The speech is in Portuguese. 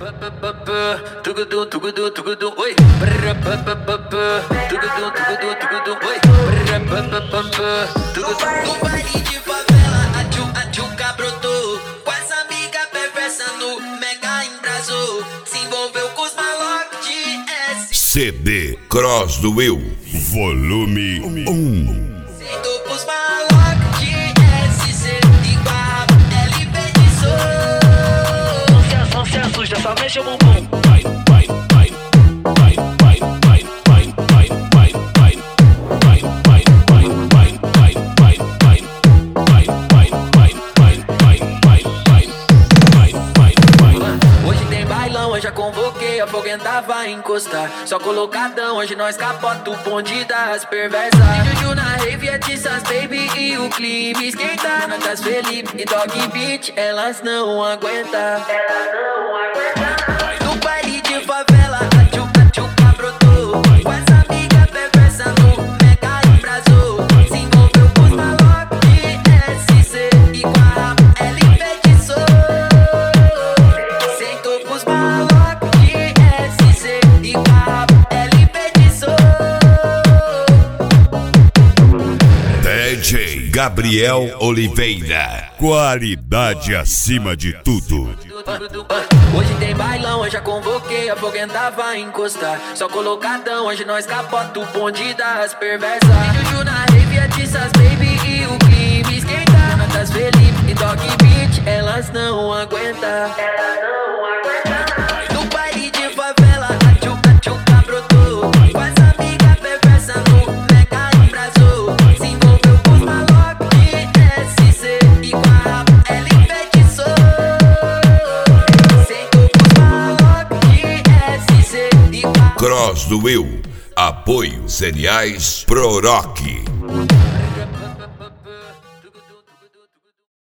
Tugudum, tugudum, tugudum, oi. Tugudum, tugudum, tugudum, oi. No baile de favela, a tchuca brotou. Com as amigas perversas no mega embrasou. Se envolveu com os malocos de S. CD Cross do Will, volume 1. Sentou pros malocos de SC. Igual LP de som. Não se assusta, só mexe o bumbum. Hoje tem bailão, hoje já convoquei, a foguenta vai encostar. Só colocadão, hoje nós capota o bonde das perversas. Juju na rave, é Tissas Baby e o clipe esquenta. Natas Felipe e Dog Beat, elas não aguentam. No baile de favela, a tchuca brotou. Com as amigas perversas no mega embrasou. Se envolveu com os malocos de SC. Igual LP de som. Sentou pros malocos de SC. Igual LP de som. DJ Gabriel Oliveira, qualidade acima de tudo. Hoje tem bailão, hoje já convoquei, a foguenta vai encostar. Só colocadão, hoje nós capota o bonde das perversas. Juju na rave, é Tissas Baby e o clipe esquenta. Natas Felipe e Dog Beat, elas não aguentam. No baile de favela, a tchuca brotou. Com as amigas perversas no mega embrasou. Se envolveu com os malocos de SC. Igual LP de som. Sentou pros malocos de SC. Igual Cross do Will, apoio Cereais Pro Rock.